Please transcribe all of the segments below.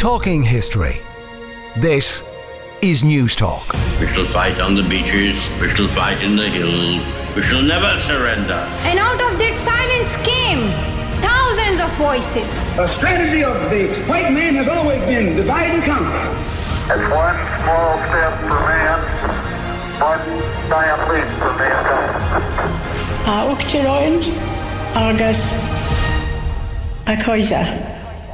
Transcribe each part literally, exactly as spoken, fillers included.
Talking history. This is News Talk. We shall fight on the beaches, we shall fight in the hills, we shall never surrender. And out of that silence came thousands of voices. The strategy of the white man has always been divide and conquer. It's one small step for man, one giant leap for mankind. A Uachtaráin agus a Coisa.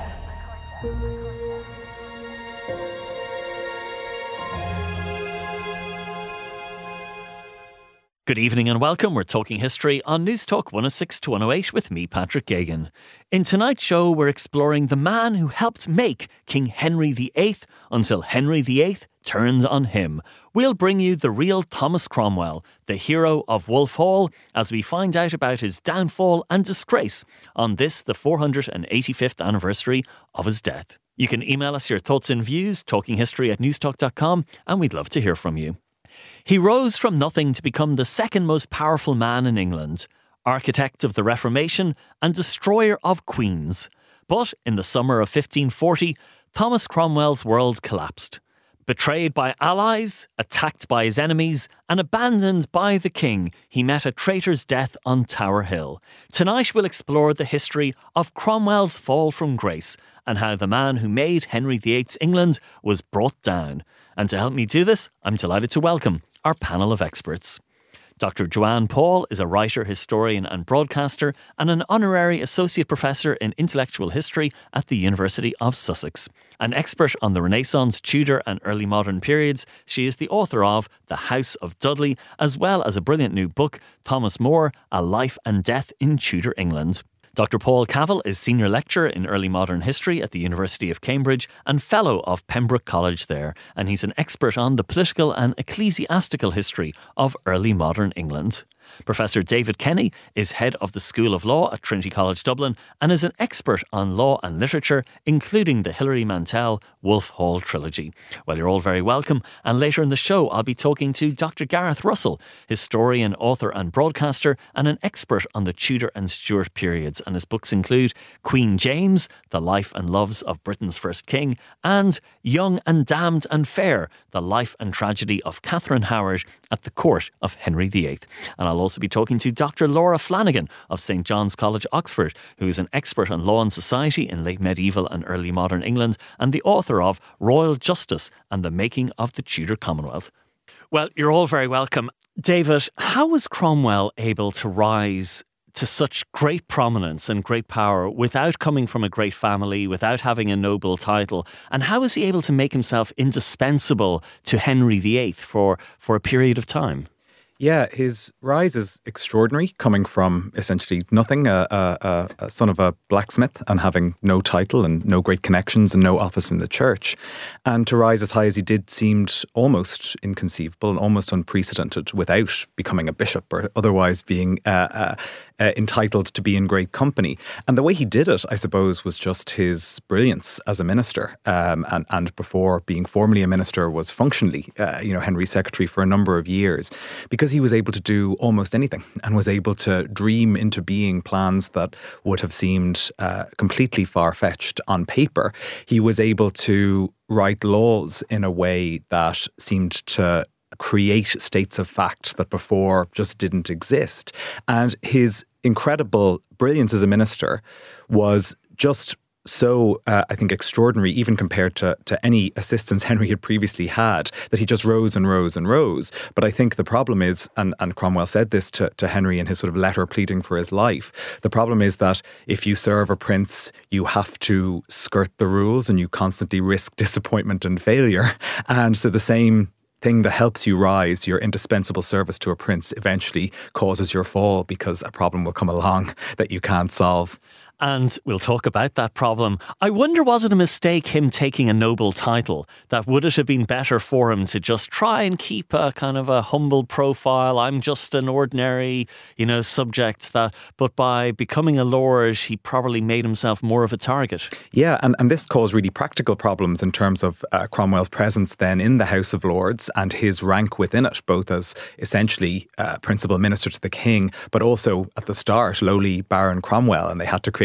Good evening and welcome. We're talking history on News Talk one oh six to one oh eight with me, Patrick Geoghegan. In tonight's show, we're exploring the man who helped make King Henry the eighth until Henry the eighth turned on him. We'll bring you the real Thomas Cromwell, the hero of Wolf Hall, as we find out about his downfall and disgrace on this, the four hundred eighty-fifth anniversary of his death. You can email us your thoughts and views, talkinghistory at newstalk dot com, and we'd love to hear from you. He rose from nothing to become the second most powerful man in England, architect of the Reformation and destroyer of queens. But in the summer of fifteen forty, Thomas Cromwell's world collapsed. Betrayed by allies, attacked by his enemies, and abandoned by the king, he met a traitor's death on Tower Hill. Tonight we'll explore the history of Cromwell's fall from grace and how the man who made Henry the eighth's England was brought down. And to help me do this, I'm delighted to welcome our panel of experts. Doctor Joanne Paul is a writer, historian and broadcaster and an honorary associate professor in intellectual history at the University of Sussex. An expert on the Renaissance, Tudor and early modern periods, she is the author of The House of Dudley, as well as a brilliant new book, Thomas More, A Life and Death in Tudor England. Doctor Paul Cavil is Senior Lecturer in Early Modern History at the University of Cambridge and Fellow of Pembroke College there, and he's an expert on the political and ecclesiastical history of early modern England. Professor David Kenny is Head of the School of Law at Trinity College Dublin and is an expert on law and literature, including the Hilary Mantel Wolf Hall trilogy. Well, you're all very welcome, and later in the show I'll be talking to Doctor Gareth Russell, historian, author and broadcaster, and an expert on the Tudor and Stuart periods, and his books include Queen James, The Life and Loves of Britain's First King, and Young and Damned and Fair, The Life and Tragedy of Catherine Howard at the Court of Henry the eighth. And I'll also be talking to Doctor Laura Flanagan of St John's College, Oxford, who is an expert on law and society in late medieval and early modern England and the author of Royal Justice and the Making of the Tudor Commonwealth. Well, you're all very welcome. David, how was Cromwell able to rise to such great prominence and great power without coming from a great family, without having a noble title? And how was he able to make himself indispensable to Henry the eighth for, for a period of time? Yeah, his rise is extraordinary, coming from essentially nothing, a, a, a son of a blacksmith and having no title and no great connections and no office in the church. And to rise as high as he did seemed almost inconceivable and almost unprecedented without becoming a bishop or otherwise being uh, uh, uh, entitled to be in great company. And the way he did it, I suppose, was just his brilliance as a minister. Um, and, and before being formally a minister was functionally, uh, you know, Henry's secretary for a number of years. Because he was able to do almost anything and was able to dream into being plans that would have seemed uh, completely far-fetched on paper. He was able to write laws in a way that seemed to create states of fact that before just didn't exist. And his incredible brilliance as a minister was just so, uh, I think, extraordinary, even compared to, to any assistance Henry had previously had, that he just rose and rose and rose. But I think the problem is, and, and Cromwell said this to, to Henry in his sort of letter pleading for his life, the problem is that if you serve a prince, you have to skirt the rules and you constantly risk disappointment and failure. And so the same thing that helps you rise, your indispensable service to a prince, eventually causes your fall because a problem will come along that you can't solve. And we'll talk about that problem. I wonder, was it a mistake him taking a noble title? That would it have been better for him to just try and keep a kind of a humble profile? I'm just an ordinary, you know, subject. That, but by becoming a lord, he probably made himself more of a target. Yeah, and, and this caused really practical problems in terms of uh, Cromwell's presence then in the House of Lords and his rank within it, both as essentially uh, principal minister to the king, but also at the start, lowly Baron Cromwell, and they had to create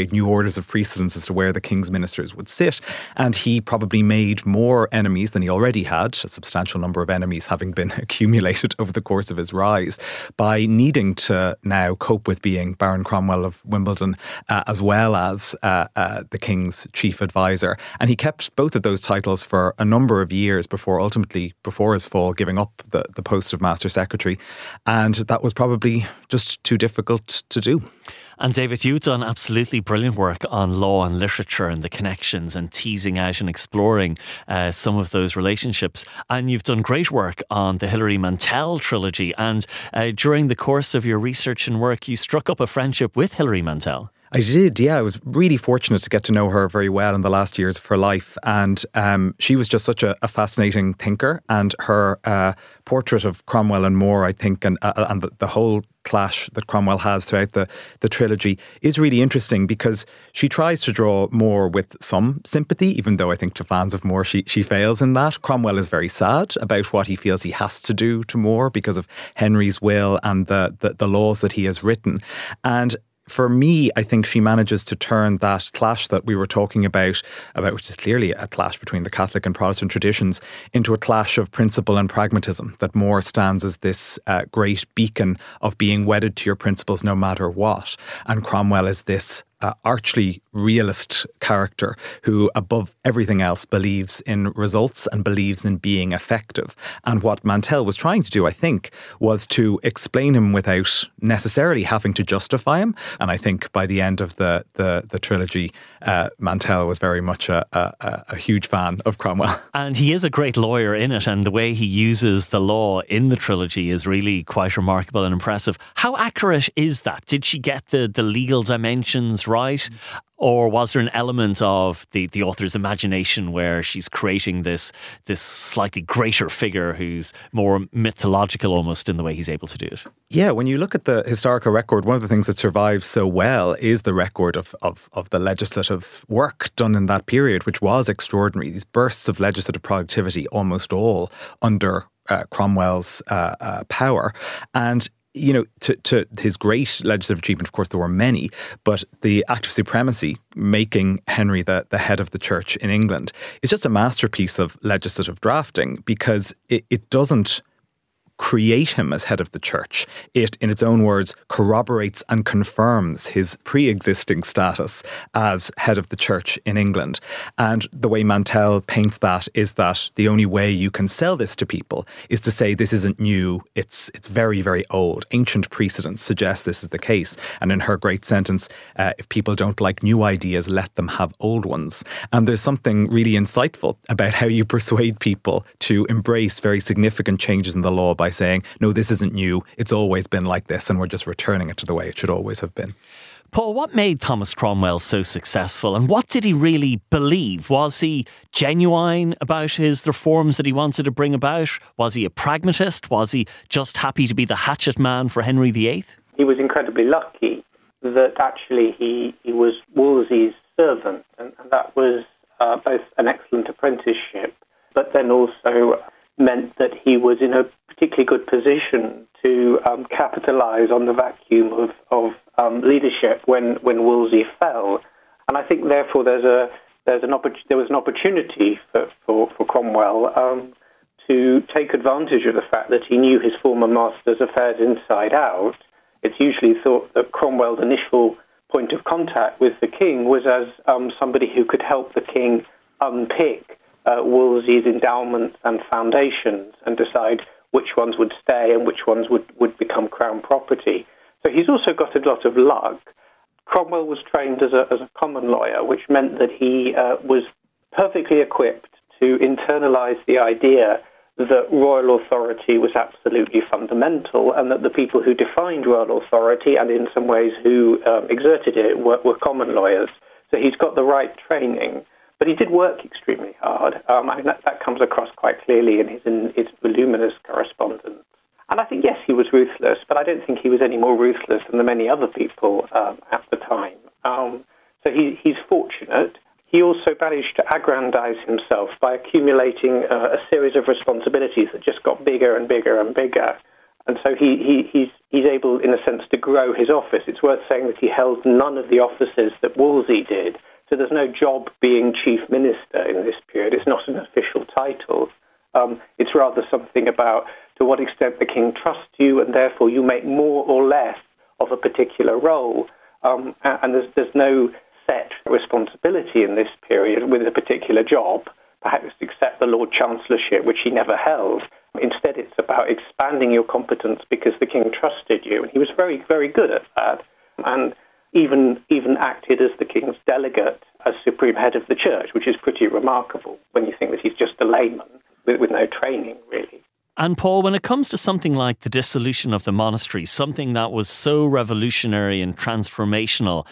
create new orders of precedence as to where the king's ministers would sit. And he probably made more enemies than he already had, a substantial number of enemies having been accumulated over the course of his rise, by needing to now cope with being Baron Cromwell of Wimbledon uh, as well as uh, uh, the king's chief advisor. And he kept both of those titles for a number of years before ultimately, before his fall, giving up the, the post of Master Secretary. And that was probably just too difficult to do. And David, you've done absolutely brilliant work on law and literature and the connections and teasing out and exploring uh, some of those relationships. And you've done great work on the Hilary Mantel trilogy. And uh, during the course of your research and work, you struck up a friendship with Hilary Mantel. I did, yeah. I was really fortunate to get to know her very well in the last years of her life. And um, she was just such a, a fascinating thinker. And her uh, portrait of Cromwell and More, I think, and, uh, and the, the whole clash that Cromwell has throughout the, the trilogy is really interesting, because she tries to draw More with some sympathy, even though I think to fans of More she, she fails in that. Cromwell is very sad about what he feels he has to do to More because of Henry's will and the, the, the laws that he has written. And for me, I think she manages to turn that clash that we were talking about, about which is clearly a clash between the Catholic and Protestant traditions, into a clash of principle and pragmatism, that More stands as this uh, great beacon of being wedded to your principles no matter what. And Cromwell is this Uh, archly realist character who, above everything else, believes in results and believes in being effective. And what Mantel was trying to do, I think, was to explain him without necessarily having to justify him. And I think by the end of the the, the trilogy, uh, Mantel was very much a, a, a huge fan of Cromwell. And he is a great lawyer in it, and the way he uses the law in the trilogy is really quite remarkable and impressive. How accurate is that? Did she get the, the legal dimensions right? Or was there an element of the, the author's imagination where she's creating this this slightly greater figure who's more mythological almost in the way he's able to do it? Yeah, when you look at the historical record, one of the things that survives so well is the record of, of, of the legislative work done in that period, which was extraordinary. These bursts of legislative productivity, almost all under uh, Cromwell's uh, uh, power. And you know, to, to his great legislative achievement, of course, there were many, but the Act of Supremacy, making Henry the, the head of the church in England, is just a masterpiece of legislative drafting, because it, it doesn't create him as head of the church. It, in its own words, corroborates and confirms his pre-existing status as head of the church in England. And the way Mantel paints that is that the only way you can sell this to people is to say this isn't new, it's it's very, very old. Ancient precedents suggest this is the case. And in her great sentence, uh, if people don't like new ideas, let them have old ones. And there's something really insightful about how you persuade people to embrace very significant changes in the law by by saying, no, this isn't new, it's always been like this, and we're just returning it to the way it should always have been. Paul, what made Thomas Cromwell so successful, and what did he really believe? Was he genuine about his reforms that he wanted to bring about? Was he a pragmatist? Was he just happy to be the hatchet man for Henry the Eighth? He was incredibly lucky that actually he, he was Wolsey's servant, and, and that was uh, both an excellent apprenticeship, but then also meant that he was in a particularly good position to um, capitalise on the vacuum of, of um, leadership when, when Wolsey fell. And I think, therefore, there's a there's an oppor- there was an opportunity for, for, for Cromwell um, to take advantage of the fact that he knew his former master's affairs inside out. It's usually thought that Cromwell's initial point of contact with the king was as um, somebody who could help the king unpick Uh, Wolsey's endowments and foundations and decide which ones would stay and which ones would, would become crown property. So he's also got a lot of luck. Cromwell was trained as a, as a common lawyer, which meant that he uh, was perfectly equipped to internalise the idea that royal authority was absolutely fundamental, and that the people who defined royal authority and in some ways who um, exerted it were, were common lawyers. So he's got the right training. But he did work extremely hard. Um, I mean, that, that comes across quite clearly in his, in his voluminous correspondence. And I think, yes, he was ruthless, but I don't think he was any more ruthless than the many other people um, at the time. Um, so he, he's fortunate. He also managed to aggrandize himself by accumulating uh, a series of responsibilities that just got bigger and bigger and bigger. And so he, he he's he's able, in a sense, to grow his office. It's worth saying that he held none of the offices that Wolsey did. So there's no job being chief minister in this period. It's not an official title. Um, it's rather something about to what extent the king trusts you, and therefore you make more or less of a particular role. Um, and there's, there's no set responsibility in this period with a particular job, perhaps except the Lord Chancellorship, which he never held. Instead, it's about expanding your competence because the king trusted you. And he was very, very good at that. And even even acted as the king's delegate as supreme head of the church, which is pretty remarkable when you think that he's just a layman with, with no training, really. And Paul, when it comes to something like the dissolution of the monastery, something that was so revolutionary and transformational,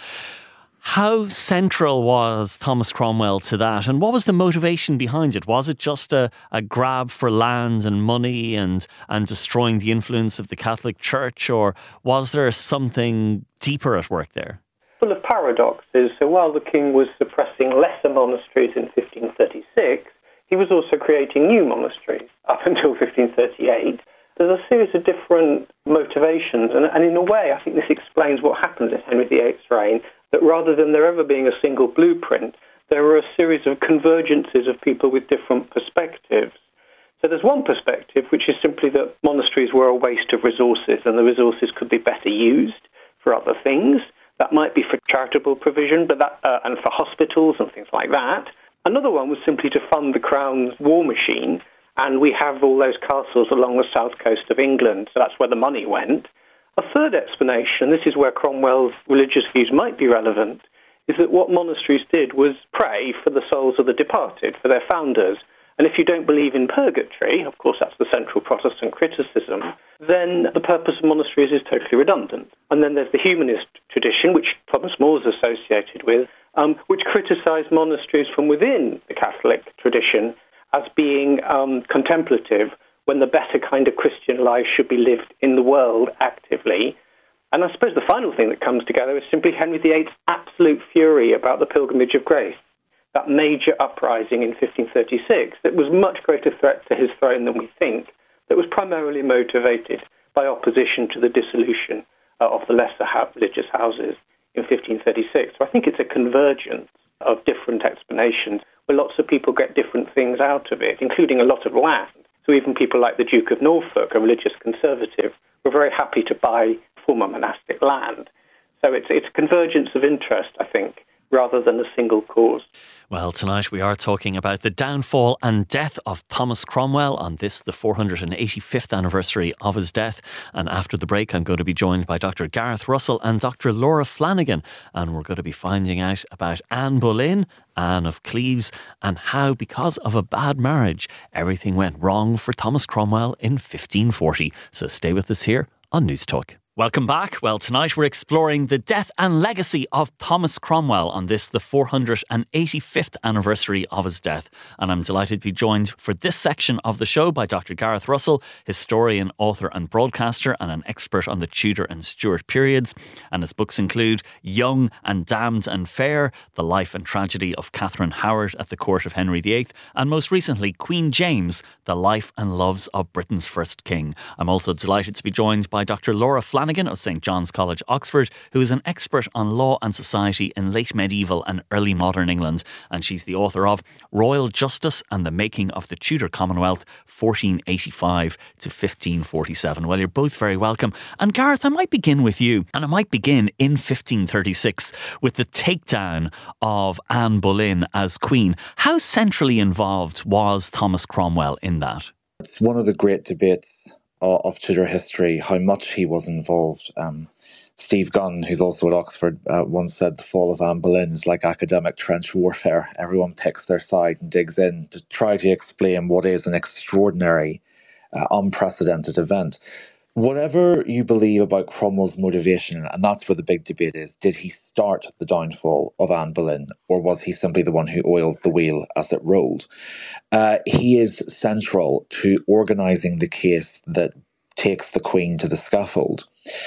how central was Thomas Cromwell to that? And what was the motivation behind it? Was it just a, a grab for land and money and, and destroying the influence of the Catholic Church? Or was there something deeper at work there? Full of paradoxes. So while the king was suppressing lesser monasteries in fifteen thirty-six, he was also creating new monasteries up until fifteen thirty-eight. There's a series of different motivations. And, and in a way, I think this explains what happened in Henry the Eighth's reign, that rather than there ever being a single blueprint, there were a series of convergences of people with different perspectives. So there's one perspective, which is simply that monasteries were a waste of resources and the resources could be better used for other things. That might be for charitable provision, but that uh, and for hospitals and things like that. Another one was simply to fund the Crown's war machine, and we have all those castles along the south coast of England, so that's where the money went. A third explanation, this is where Cromwell's religious views might be relevant, is that what monasteries did was pray for the souls of the departed, for their founders. And if you don't believe in purgatory, of course that's the central Protestant criticism, then the purpose of monasteries is totally redundant. And then there's the humanist tradition, which Thomas More is associated with, um, which criticised monasteries from within the Catholic tradition as being um, contemplative, when the better kind of Christian life should be lived in the world actively. And I suppose the final thing that comes together is simply Henry the Eighth's absolute fury about the Pilgrimage of Grace, that major uprising in fifteen thirty-six that was much greater threat to his throne than we think, that was primarily motivated by opposition to the dissolution uh, of the lesser religious houses in fifteen thirty-six. So I think it's a convergence of different explanations where lots of people get different things out of it, including a lot of land. So even people like the Duke of Norfolk, a religious conservative, were very happy to buy former monastic land. So it's it's a convergence of interest, I think, rather than a single cause. Well, tonight we are talking about the downfall and death of Thomas Cromwell on this, the four hundred eighty-fifth anniversary of his death. And after the break, I'm going to be joined by Doctor Gareth Russell and Doctor Laura Flanagan. And we're going to be finding out about Anne Boleyn, Anne of Cleves, and how, because of a bad marriage, everything went wrong for Thomas Cromwell in fifteen forty. So stay with us here on News Talk. Welcome back. Well, tonight we're exploring the death and legacy of Thomas Cromwell on this, the four hundred eighty-fifth anniversary of his death. And I'm delighted to be joined for this section of the show by Doctor Gareth Russell, historian, author and broadcaster, and an expert on the Tudor and Stuart periods. And his books include Young and Damned and Fair, The Life and Tragedy of Catherine Howard at the Court of Henry the Eighth, and most recently, Queen James, The Life and Loves of Britain's First King. I'm also delighted to be joined by Doctor Laura Flanagan of St John's College, Oxford, who is an expert on law and society in late medieval and early modern England. And she's the author of Royal Justice and the Making of the Tudor Commonwealth, fourteen eighty-five to fifteen forty-seven. Well, you're both very welcome. And Gareth, I might begin with you. And I might begin in fifteen thirty-six with the takedown of Anne Boleyn as Queen. How centrally involved was Thomas Cromwell in that? It's one of the great debates of Tudor history, how much he was involved. Um, Steve Gunn, who's also at Oxford, uh, once said the fall of Anne Boleyn is like academic trench warfare. Everyone picks their side and digs in to try to explain what is an extraordinary, uh, unprecedented event. Whatever you believe about Cromwell's motivation, and that's where the big debate is, did he start the downfall of Anne Boleyn, or was he simply the one who oiled the wheel as it rolled? Uh, he is central to organising the case that takes the Queen to the scaffold.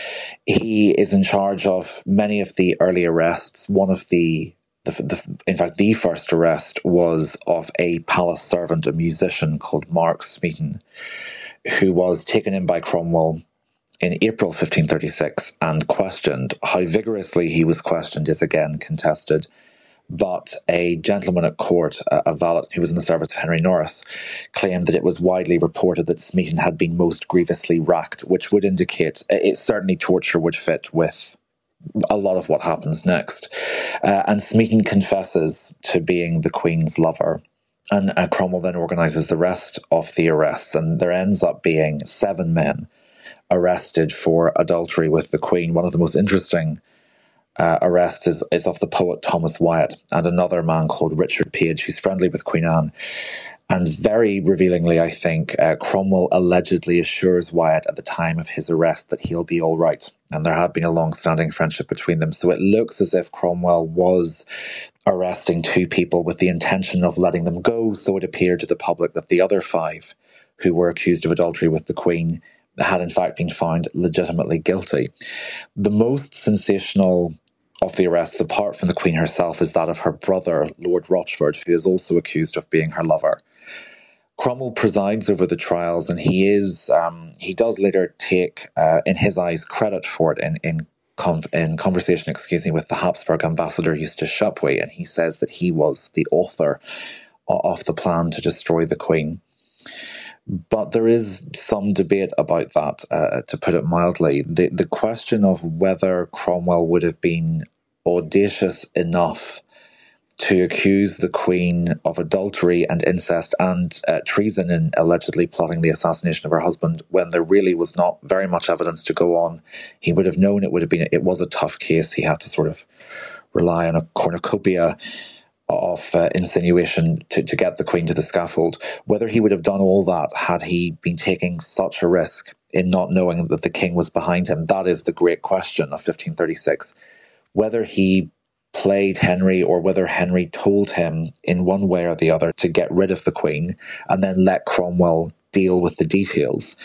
He is in charge of many of the early arrests. One of the, the, the in fact, the first arrest was of a palace servant, a musician called Mark Smeaton, who was taken in by Cromwell in April fifteen thirty-six and questioned. How vigorously he was questioned is again contested. But a gentleman at court, a valet who was in the service of Henry Norris, claimed that it was widely reported that Smeaton had been most grievously racked, which would indicate it certainly torture would fit with a lot of what happens next. Uh, and Smeaton confesses to being the Queen's lover. And uh, Cromwell then organises the rest of the arrests, and there ends up being seven men arrested for adultery with the Queen. One of the most interesting Uh, arrest is, is of the poet Thomas Wyatt and another man called Richard Page, who's friendly with Queen Anne. And very revealingly, I think, uh, Cromwell allegedly assures Wyatt at the time of his arrest that he'll be all right. And there had been a long-standing friendship between them. So it looks as if Cromwell was arresting two people with the intention of letting them go. So it appeared to the public that the other five who were accused of adultery with the Queen had in fact been found legitimately guilty. The most sensational of the arrests, apart from the Queen herself, is that of her brother, Lord Rochford, who is also accused of being her lover. Cromwell presides over the trials, and he is um, he does later take, uh, in his eyes, credit for it in in, con- in conversation, excuse me, with the Habsburg ambassador Eustace Chapuis, and he says that he was the author of the plan to destroy the Queen. But there is some debate about that, uh, to put it mildly. The, the question of whether Cromwell would have been audacious enough to accuse the Queen of adultery and incest and uh, treason in allegedly plotting the assassination of her husband when there really was not very much evidence to go on. He would have known it would have been, it was a tough case. He had to sort of rely on a cornucopia of uh, insinuation to, to get the Queen to the scaffold. Whether he would have done all that had he been taking such a risk in not knowing that the King was behind him, that is the great question of fifteen thirty-six. Whether he played Henry or whether Henry told him in one way or the other to get rid of the Queen and then let Cromwell deal with the details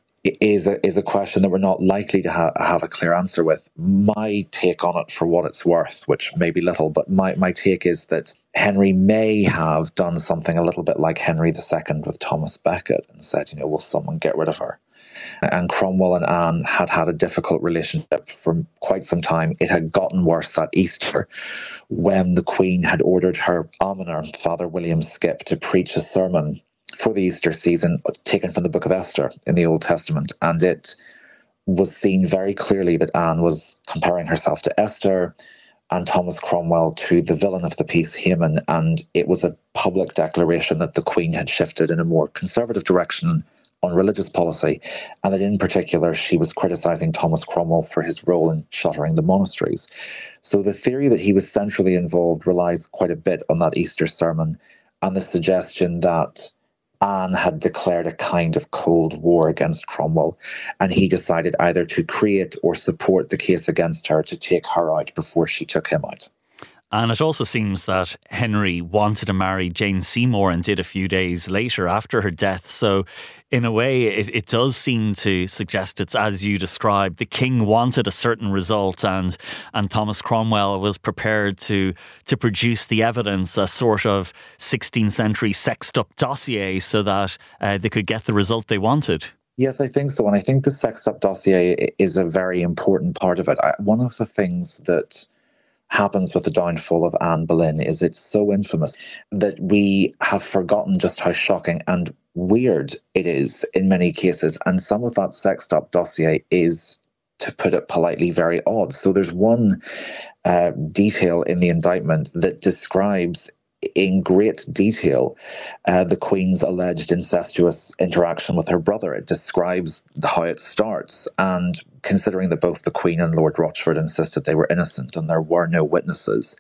is a, is a question that we're not likely to ha- have a clear answer with. My take on it, for what it's worth, which may be little, but my, my take is that Henry may have done something a little bit like Henry the Second with Thomas Becket and said, you know, will someone get rid of her? And Cromwell and Anne had had a difficult relationship for quite some time. It had gotten worse that Easter when the Queen had ordered her almoner, Father William Skip, to preach a sermon for the Easter season taken from the Book of Esther in the Old Testament. And it was seen very clearly that Anne was comparing herself to Esther and Thomas Cromwell to the villain of the piece, Haman. And it was a public declaration that the Queen had shifted in a more conservative direction on religious policy, and that in particular she was criticising Thomas Cromwell for his role in shuttering the monasteries. So the theory that he was centrally involved relies quite a bit on that Easter sermon and the suggestion that Anne had declared a kind of Cold War against Cromwell, and he decided either to create or support the case against her to take her out before she took him out. And it also seems that Henry wanted to marry Jane Seymour and did a few days later after her death. So in a way, it, it does seem to suggest it's as you described. The king wanted a certain result, and and Thomas Cromwell was prepared to to produce the evidence, a sort of sixteenth century sexed up dossier, so that uh, they could get the result they wanted. Yes, I think so. And I think the sexed up dossier is a very important part of it. I, one of the things that happens with the downfall of Anne Boleyn is it's so infamous that we have forgotten just how shocking and weird it is in many cases. And some of that sexed up dossier is, to put it politely, very odd. So there's one uh, detail in the indictment that describes in great detail uh, the Queen's alleged incestuous interaction with her brother. It describes how it starts, and considering that both the Queen and Lord Rochford insisted they were innocent and there were no witnesses,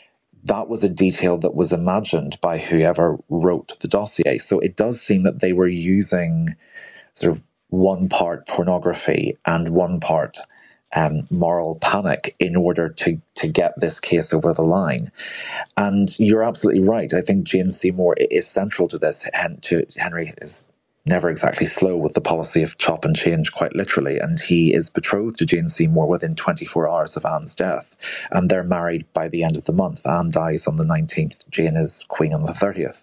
that was a detail that was imagined by whoever wrote the dossier. So it does seem that they were using sort of one part pornography and one part Um, moral panic in order to to get this case over the line. And you're absolutely right. I think Jane Seymour is central to this. And to Henry is never exactly slow with the policy of chop and change, quite literally. And he is betrothed to Jane Seymour within twenty-four hours of Anne's death. And they're married by the end of the month. Anne dies on the nineteenth. Jane is queen on the thirtieth.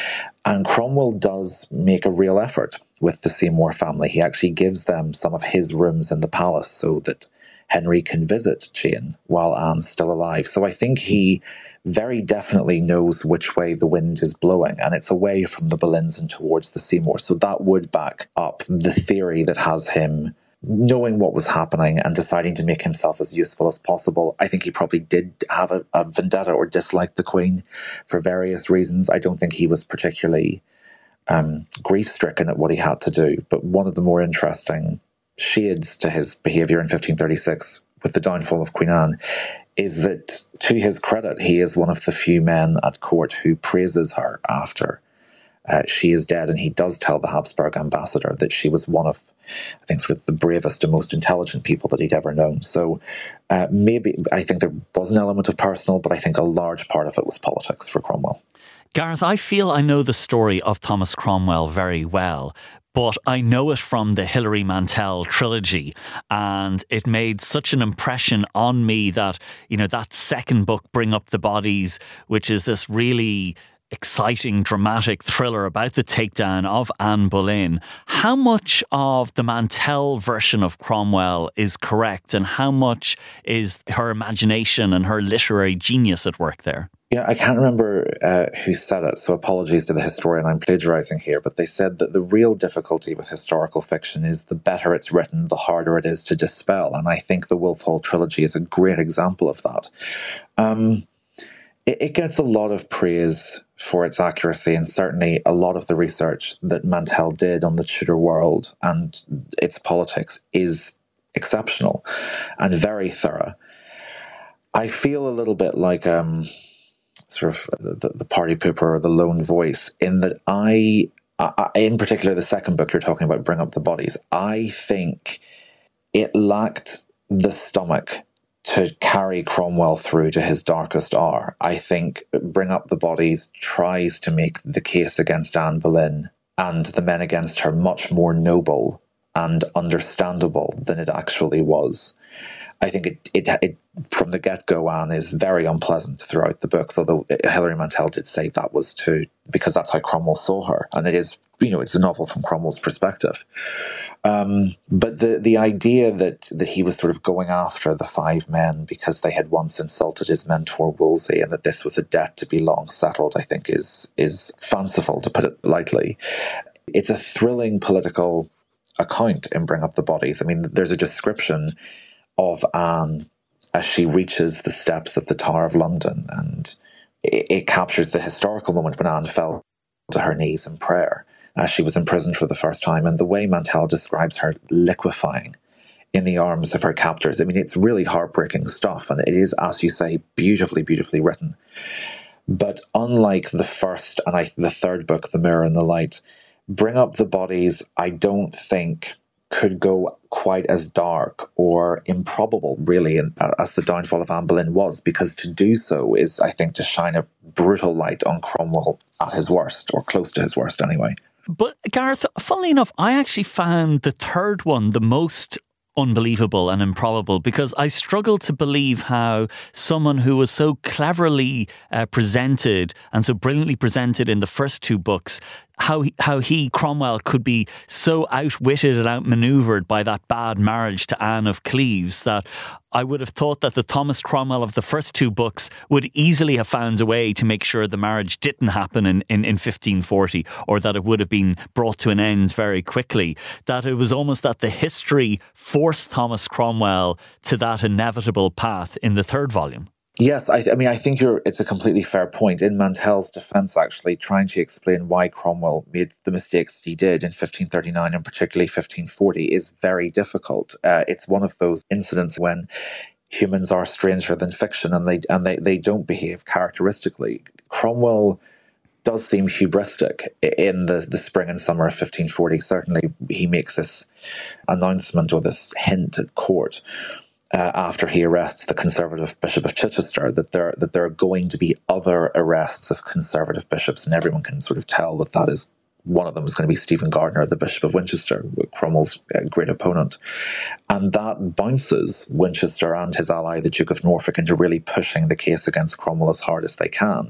And Cromwell does make a real effort with the Seymour family. He actually gives them some of his rooms in the palace so that Henry can visit Jane while Anne's still alive. So I think he very definitely knows which way the wind is blowing, and it's away from the Boleyns and towards the Seymour. So that would back up the theory that has him knowing what was happening and deciding to make himself as useful as possible. I think he probably did have a, a vendetta or disliked the Queen for various reasons. I don't think he was particularly um, grief-stricken at what he had to do. But one of the more interesting shades to his behaviour in fifteen thirty-six with the downfall of Queen Anne is that, to his credit, he is one of the few men at court who praises her after uh, she is dead, and he does tell the Habsburg ambassador that she was one of, I think, sort of the bravest and most intelligent people that he'd ever known. So uh, maybe, I think there was an element of personal, but I think a large part of it was politics for Cromwell. Gareth, I feel I know the story of Thomas Cromwell very well, but I know it from the Hilary Mantel trilogy, and it made such an impression on me that, you know, that second book, Bring Up the Bodies, which is this really exciting, dramatic thriller about the takedown of Anne Boleyn. How much of the Mantel version of Cromwell is correct, and how much is her imagination and her literary genius at work there? Yeah, I can't remember uh, who said it, so apologies to the historian, I'm plagiarising here, but they said that the real difficulty with historical fiction is the better it's written, the harder it is to dispel, and I think the Wolf Hall trilogy is a great example of that. Um, it, it gets a lot of praise for its accuracy, and certainly a lot of the research that Mantel did on the Tudor world and its politics is exceptional and very thorough. I feel a little bit like... Um, sort of the, the party pooper or the lone voice, in that I, I, in particular, the second book you're talking about, Bring Up the Bodies, I think it lacked the stomach to carry Cromwell through to his darkest hour. I think Bring Up the Bodies tries to make the case against Anne Boleyn and the men against her much more noble and understandable than it actually was. I think it, it, it from the get-go, Anne is very unpleasant throughout the books, although Hilary Mantel did say that was too, because that's how Cromwell saw her. And it is, you know, it's a novel from Cromwell's perspective. Um, but the, the idea that, that he was sort of going after the five men because they had once insulted his mentor Wolsey, and that this was a debt to be long settled, I think is, is fanciful, to put it lightly. It's a thrilling political account in Bring Up the Bodies. I mean, there's a description of Anne as she reaches the steps of the Tower of London, and it, it captures the historical moment when Anne fell to her knees in prayer as she was imprisoned for the first time, and the way Mantel describes her liquefying in the arms of her captors. I mean, it's really heartbreaking stuff, and it is, as you say, beautifully, beautifully written. But unlike the first and I, the third book, The Mirror and the Light, Bring Up the Bodies, I don't think could go quite as dark or improbable, really, as the downfall of Anne Boleyn was, because to do so is, I think, to shine a brutal light on Cromwell at his worst, or close to his worst anyway. But Gareth, funnily enough, I actually found the third one the most unbelievable and improbable, because I struggle to believe how someone who was so cleverly uh, presented and so brilliantly presented in the first two books, how he, how he, Cromwell, could be so outwitted and outmaneuvered by that bad marriage to Anne of Cleves that I would have thought that the Thomas Cromwell of the first two books would easily have found a way to make sure the marriage didn't happen in, in, in fifteen forty, or that it would have been brought to an end very quickly. That it was almost that the history forced Thomas Cromwell to that inevitable path in the third volume. Yes, I, I mean, I think you're, it's a completely fair point. In Mantel's defence, actually, trying to explain why Cromwell made the mistakes he did in fifteen thirty-nine and particularly fifteen forty is very difficult. Uh, it's one of those incidents when humans are stranger than fiction, and they and they, they don't behave characteristically. Cromwell does seem hubristic in the, the spring and summer of fifteen forty. Certainly, he makes this announcement or this hint at court Uh, after he arrests the conservative Bishop of Chichester, that there that there are going to be other arrests of conservative bishops, and everyone can sort of tell that that is one of them was going to be Stephen Gardiner, the Bishop of Winchester, Cromwell's great opponent. And that bounces Winchester and his ally, the Duke of Norfolk, into really pushing the case against Cromwell as hard as they can.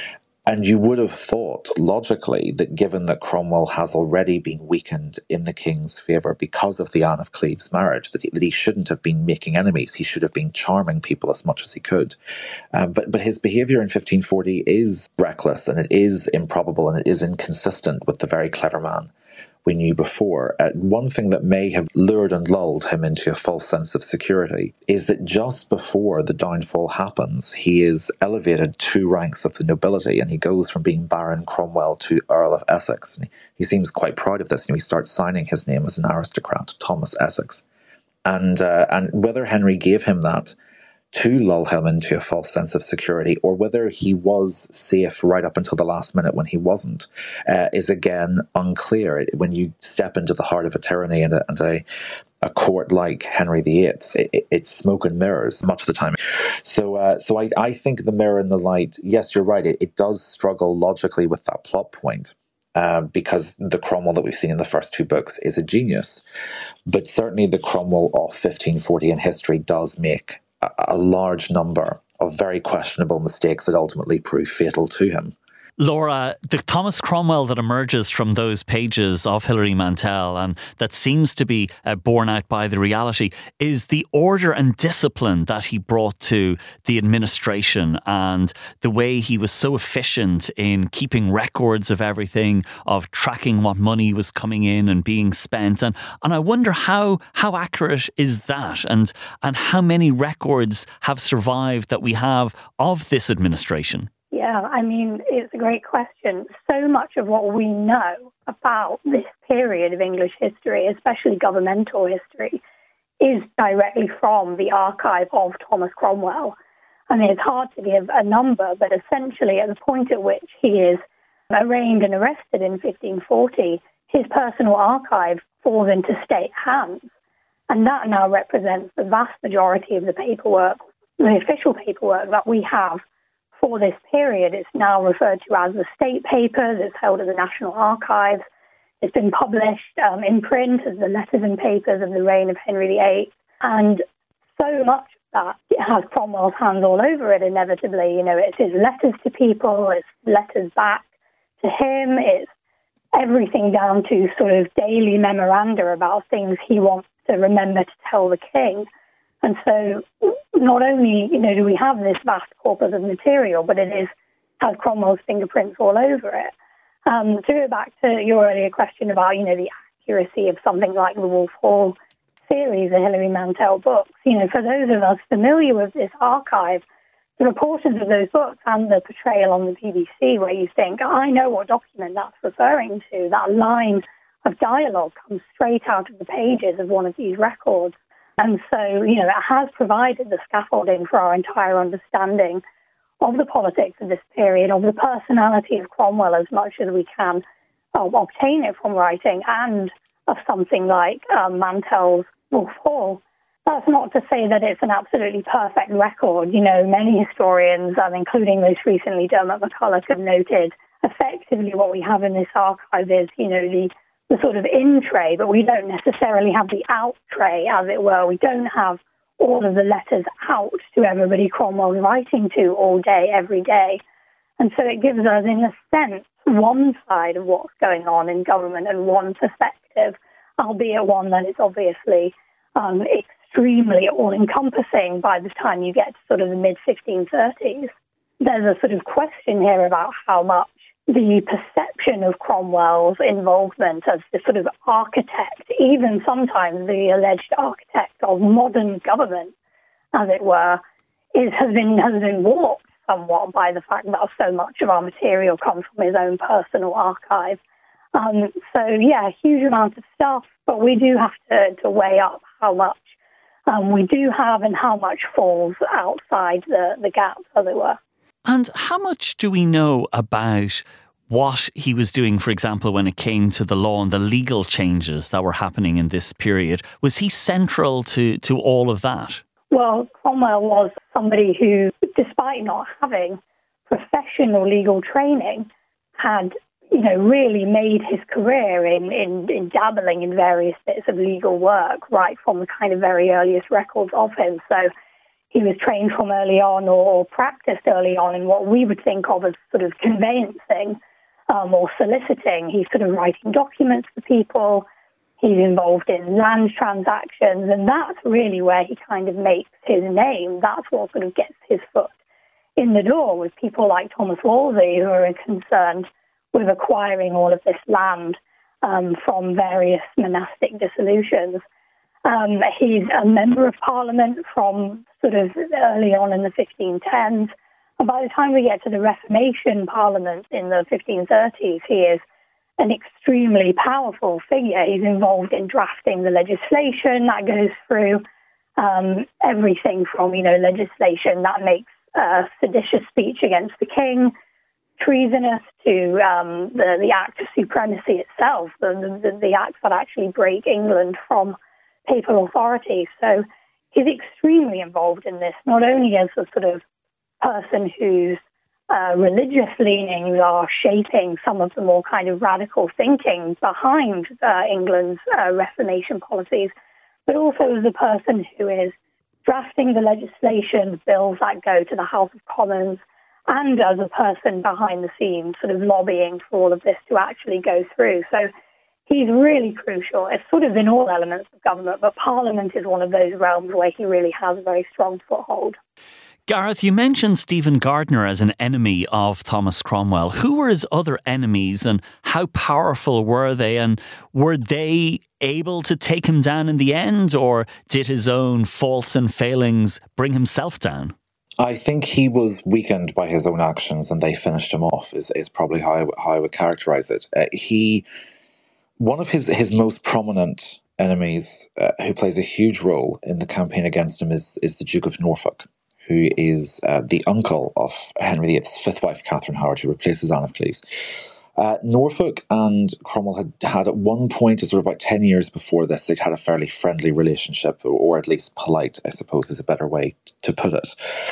And you would have thought, logically, that given that Cromwell has already been weakened in the king's favour because of the Anne of Cleves marriage, that he, that he shouldn't have been making enemies. He should have been charming people as much as he could. Um, but, but his behaviour in fifteen forty is reckless, and it is improbable, and it is inconsistent with the very clever man we knew before. Uh, one thing that may have lured and lulled him into a false sense of security is that just before the downfall happens, he is elevated two ranks of the nobility, and he goes from being Baron Cromwell to Earl of Essex. And he, he seems quite proud of this, and he starts signing his name as an aristocrat, Thomas Essex. And uh, and whether Henry gave him that to lull him into a false sense of security, or whether he was safe right up until the last minute when he wasn't, uh, is again unclear. When you step into the heart of a tyranny and a, and a, a court like Henry the Eighth's, it, it, it's smoke and mirrors much of the time. So uh, so I, I think The Mirror and the Light, yes, you're right, it, it does struggle logically with that plot point. Uh, because the Cromwell that we've seen in the first two books is a genius. But certainly the Cromwell of fifteen forty in history does make a, a large number of very questionable mistakes that ultimately prove fatal to him. Laura, the Thomas Cromwell that emerges from those pages of Hilary Mantel and that seems to be uh, borne out by the reality is the order and discipline that he brought to the administration and the way he was so efficient in keeping records of everything, of tracking what money was coming in and being spent. And and I wonder how how accurate is that, and and how many records have survived that we have of this administration? Yeah, I mean, it's a great question. So much of what we know about this period of English history, especially governmental history, is directly from the archive of Thomas Cromwell. I mean, it's hard to give a number, but essentially at the point at which he is arraigned and arrested in fifteen forty, his personal archive falls into state hands. And that now represents the vast majority of the paperwork, the official paperwork that we have for this period. It's now referred to as the State Papers. It's held at the National Archives. It's been published um, in print as the Letters and Papers of the Reign of Henry the Eighth. And so much of that, it has Cromwell's hands all over it, inevitably. You know, it's his letters to people, it's letters back to him, it's everything down to sort of daily memoranda about things he wants to remember to tell the king. And so not only, you know, do we have this vast corpus of material, but it is has Cromwell's fingerprints all over it. Um, to go back to your earlier question about, you know, the accuracy of something like the Wolf Hall series, the Hilary Mantel books, you know, for those of us familiar with this archive, the portions of those books and the portrayal on the B B C where you think, I know what document that's referring to, that line of dialogue comes straight out of the pages of one of these records. And so, you know, it has provided the scaffolding for our entire understanding of the politics of this period, of the personality of Cromwell as much as we can um, obtain it from writing, and of something like um, Mantel's Wolf Hall. That's not to say that it's an absolutely perfect record. You know, many historians, um, including most recently Dermot McCulloch, have noted effectively what we have in this archive is, you know, the the sort of in tray, but we don't necessarily have the out tray, as it were. We don't have all of the letters out to everybody Cromwell's writing to all day, every day. And so it gives us, in a sense, one side of what's going on in government and one perspective, albeit one that is obviously um, extremely all-encompassing by the time you get to sort of the mid fifteen thirties. There's a sort of question here about how much the perception of Cromwell's involvement as the sort of architect, even sometimes the alleged architect of modern government, as it were, is has been has been warped somewhat by the fact that so much of our material comes from his own personal archive. Um, so, yeah, a huge amount of stuff, but we do have to, to weigh up how much um, we do have and how much falls outside the, the gap, as it were. And how much do we know about what he was doing, for example, when it came to the law and the legal changes that were happening in this period? Was he central to, to all of that? Well, Cromwell was somebody who, despite not having professional legal training, had you know, really made his career in, in, in dabbling in various bits of legal work right from the kind of very earliest records of him. So he was trained from early on or practiced early on in what we would think of as sort of conveyancing um, or soliciting. He's sort of writing documents for people. He's involved in land transactions, and that's really where he kind of makes his name. That's what sort of gets his foot in the door with people like Thomas Wolsey, who are concerned with acquiring all of this land um, from various monastic dissolutions. Um, he's a member of Parliament from sort of early on in the fifteen tens. And by the time we get to the Reformation Parliament in the fifteen thirties, he is an extremely powerful figure. He's involved in drafting the legislation that goes through um, everything from, you know, legislation that makes uh, seditious speech against the king treasonous to um, the, the Act of Supremacy itself, the, the, the acts that actually break England from papal authority. So he's extremely involved in this, not only as a sort of person whose uh, religious leanings are shaping some of the more kind of radical thinking behind uh, England's uh, Reformation policies, but also as a person who is drafting the legislation, bills that go to the House of Commons, and as a person behind the scenes sort of lobbying for all of this to actually go through. So he's really crucial. It's sort of in all elements of government, but Parliament is one of those realms where he really has a very strong foothold. Gareth, you mentioned Stephen Gardiner as an enemy of Thomas Cromwell. Who were his other enemies and how powerful were they? And were they able to take him down in the end, or did his own faults and failings bring himself down? I think he was weakened by his own actions and they finished him off, is, is probably how I, how I would characterise it. Uh, he, one of his, his most prominent enemies, uh, who plays a huge role in the campaign against him, is, is the Duke of Norfolk, who is uh, the uncle of Henry the Eighth's fifth wife, Catherine Howard, who replaces Anne of Cleves. Uh, Norfolk and Cromwell had had at one point, sort of about ten years before this, they'd had a fairly friendly relationship, or at least polite, I suppose is a better way to put it.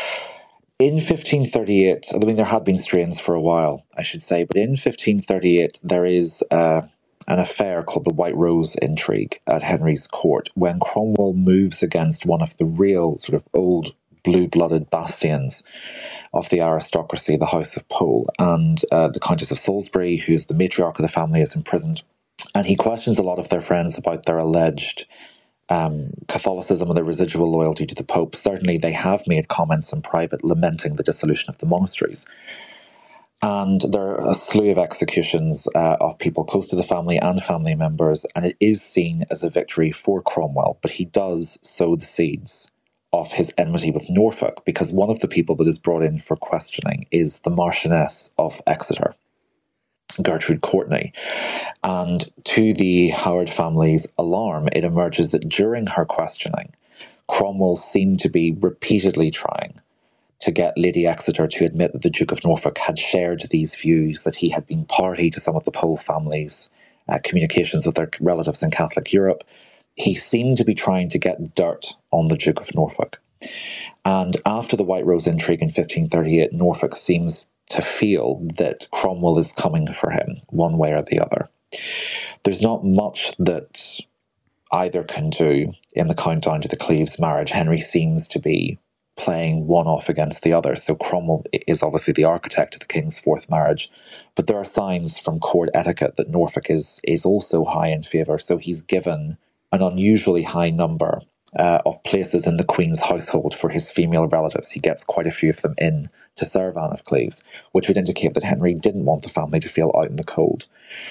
In fifteen thirty-eight, I mean, there had been strains for a while, I should say, but in fifteen thirty-eight, there is uh, an affair called the White Rose intrigue at Henry's court, when Cromwell moves against one of the real sort of old blue-blooded bastions of the aristocracy, the House of Pole, and uh, the Countess of Salisbury, who is the matriarch of the family, is imprisoned. And he questions a lot of their friends about their alleged um, Catholicism and their residual loyalty to the Pope. Certainly they have made comments in private lamenting the dissolution of the monasteries. And there are a slew of executions uh, of people close to the family and family members, and it is seen as a victory for Cromwell, but he does sow the seeds of his enmity with Norfolk, because one of the people that is brought in for questioning is the Marchioness of Exeter, Gertrude Courtenay. And to the Howard family's alarm, it emerges that during her questioning, Cromwell seemed to be repeatedly trying to get Lady Exeter to admit that the Duke of Norfolk had shared these views, that he had been party to some of the Pole family's uh, communications with their relatives in Catholic Europe. He seemed to be trying to get dirt on the Duke of Norfolk. And after the White Rose intrigue in fifteen thirty-eight, Norfolk seems to feel that Cromwell is coming for him one way or the other. There's not much that either can do in the countdown to the Cleves marriage. Henry seems to be playing one off against the other. So Cromwell is obviously the architect of the king's fourth marriage, but there are signs from court etiquette that Norfolk is, is also high in favour. So he's given an unusually high number uh, of places in the Queen's household for his female relatives. He gets quite a few of them in to serve Anne of Cleves, which would indicate that Henry didn't want the family to feel out in the cold.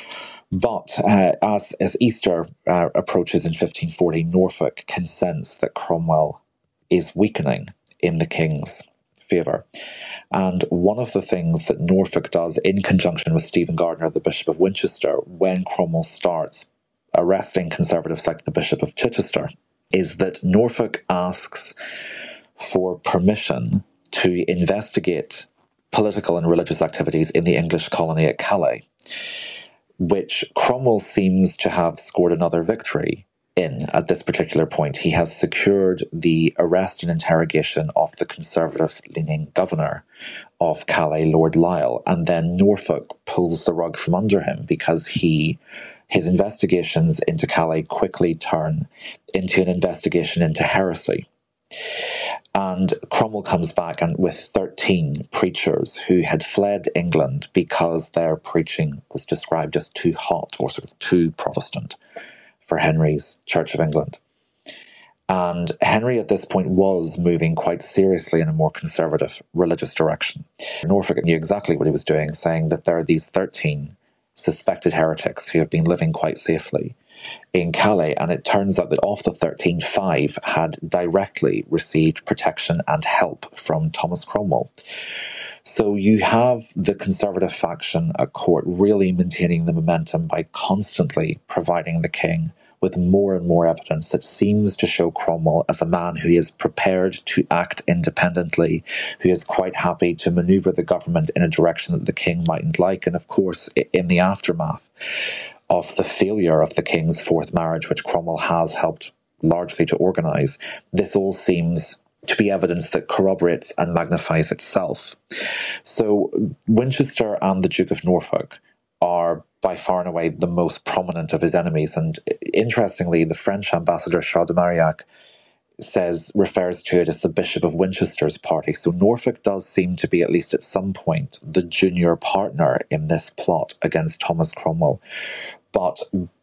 But uh, as, as Easter uh, approaches in fifteen forty, Norfolk can sense that Cromwell is weakening in the king's favour. And one of the things that Norfolk does in conjunction with Stephen Gardiner, the Bishop of Winchester, when Cromwell starts arresting conservatives like the Bishop of Chichester, is that Norfolk asks for permission to investigate political and religious activities in the English colony at Calais, which Cromwell seems to have scored another victory in at this particular point. He has secured the arrest and interrogation of the conservative-leaning governor of Calais, Lord Lisle, and then Norfolk pulls the rug from under him because he his investigations into Calais quickly turn into an investigation into heresy. And Cromwell comes back and with thirteen preachers who had fled England because their preaching was described as too hot or sort of too Protestant for Henry's Church of England. And Henry at this point was moving quite seriously in a more conservative religious direction. Norfolk knew exactly what he was doing, saying that there are these thirteen suspected heretics who have been living quite safely in Calais, and it turns out that of the thirteen, five had directly received protection and help from Thomas Cromwell. So you have the conservative faction at court really maintaining the momentum by constantly providing the king with more and more evidence that seems to show Cromwell as a man who is prepared to act independently, who is quite happy to manoeuvre the government in a direction that the king mightn't like. And of course, in the aftermath of the failure of the king's fourth marriage, which Cromwell has helped largely to organise, this all seems to be evidence that corroborates and magnifies itself. So Winchester and the Duke of Norfolk are by far and away the most prominent of his enemies. And interestingly, the French ambassador Charles de Marillac says, refers to it as the Bishop of Winchester's party. So Norfolk does seem to be, at least at some point, the junior partner in this plot against Thomas Cromwell. But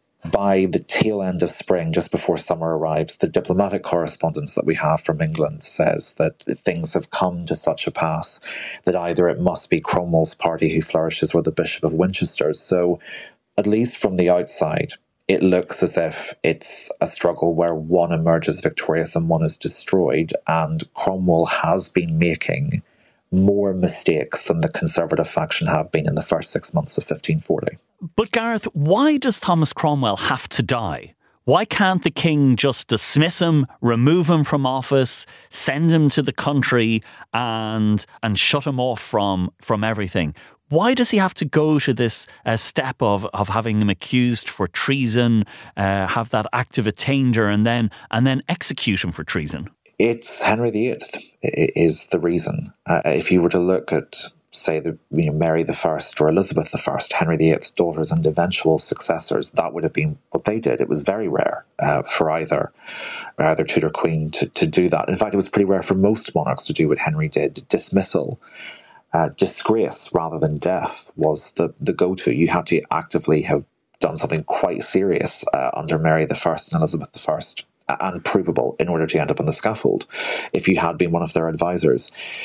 by the tail end of spring, just before summer arrives, the diplomatic correspondence that we have from England says that things have come to such a pass that either it must be Cromwell's party who flourishes or the Bishop of Winchester's. So, at least from the outside, it looks as if it's a struggle where one emerges victorious and one is destroyed, and Cromwell has been making more mistakes than the conservative faction have been in the first six months of fifteen forty. But Gareth, why does Thomas Cromwell have to die? Why can't the king just dismiss him, remove him from office, send him to the country and and shut him off from, from everything? Why does he have to go to this uh, step of, of having him accused for treason, uh, have that act of attainder, and then and then execute him for treason? It's Henry the Eighth is the reason. Uh, if you were to look at, say, the, you know, Mary the First or Elizabeth the First, Henry the Eighth's daughters and eventual successors, that would have been what they did. It was very rare uh, for either either Tudor queen to, to do that. In fact, it was pretty rare for most monarchs to do what Henry did. Dismissal, uh, disgrace rather than death was the, the go-to. You had to actively have done something quite serious uh, under Mary the First and Elizabeth the First, and provable in order to end up on the scaffold if you had been one of their advisors.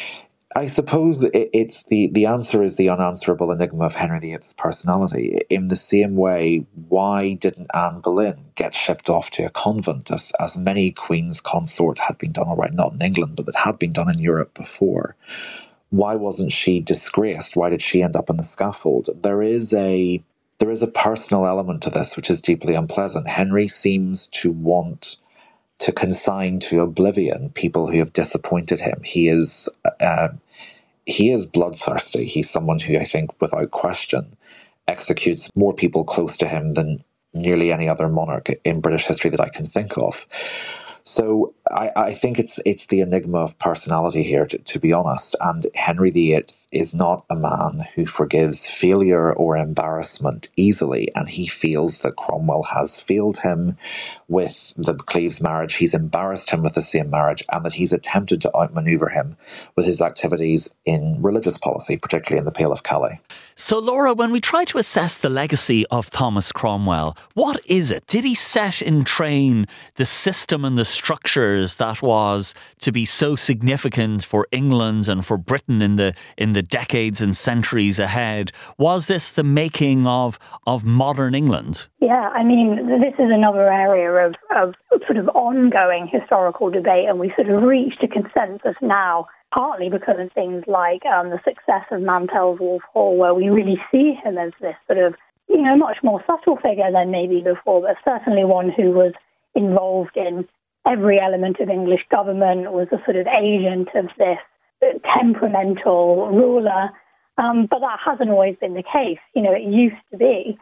I suppose it's the, the answer is the unanswerable enigma of Henry the Eighth's personality. In the same way, why didn't Anne Boleyn get shipped off to a convent, as, as many queens consort had been done, all right, not in England, but that had been done in Europe before? Why wasn't she disgraced? Why did she end up on the scaffold? There is a there is a personal element to this which is deeply unpleasant. Henry seems to want to consign to oblivion people who have disappointed him. He is uh, he is bloodthirsty. He's someone who, I think, without question, executes more people close to him than nearly any other monarch in British history that I can think of. So I, I think it's it's the enigma of personality here, to, to be honest. And Henry the Eighth is not a man who forgives failure or embarrassment easily, and he feels that Cromwell has failed him with the Cleves marriage. He's embarrassed him with the same marriage, and that he's attempted to outmaneuver him with his activities in religious policy, particularly in the Pale of Calais. So, Laura, when we try to assess the legacy of Thomas Cromwell, what is it? Did he set in train the system and the structures that was to be so significant for England and for Britain in the in the decades and centuries ahead? Was this the making of of modern England? Yeah, I mean, this is another area of, of sort of ongoing historical debate, and we sort of reached a consensus now, partly because of things like um, the success of Mantell's Wolf Hall, where we really see him as this sort of, you know, much more subtle figure than maybe before, but certainly one who was involved in every element of English government, was a sort of agent of this temperamental ruler. Um, but that hasn't always been the case. You know, it used to be